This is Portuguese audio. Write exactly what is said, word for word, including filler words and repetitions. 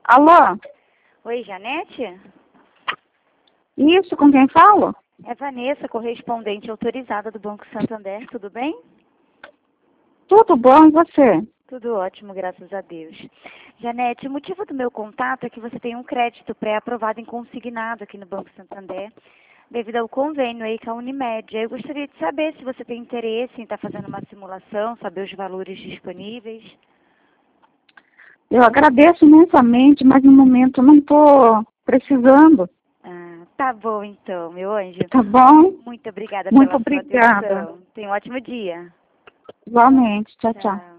Alô? Oi, Janete? Isso, com quem falo? É Vanessa, correspondente autorizada do Banco Santander, tudo bem? Tudo bom, e você? Tudo ótimo, graças a Deus. Janete, o motivo do meu contato é que você tem um crédito pré-aprovado em consignado aqui no Banco Santander, devido ao convênio aí com a Unimed. Eu gostaria de saber se você tem interesse em estar fazendo uma simulação, saber os valores disponíveis. Eu agradeço imensamente, mas no momento eu não estou precisando. Ah, tá bom então, meu anjo. Tá bom? Muito obrigada Muito pela sua obrigada. atenção. Tenha um ótimo dia. Igualmente. Tchau, tchau. Tchau.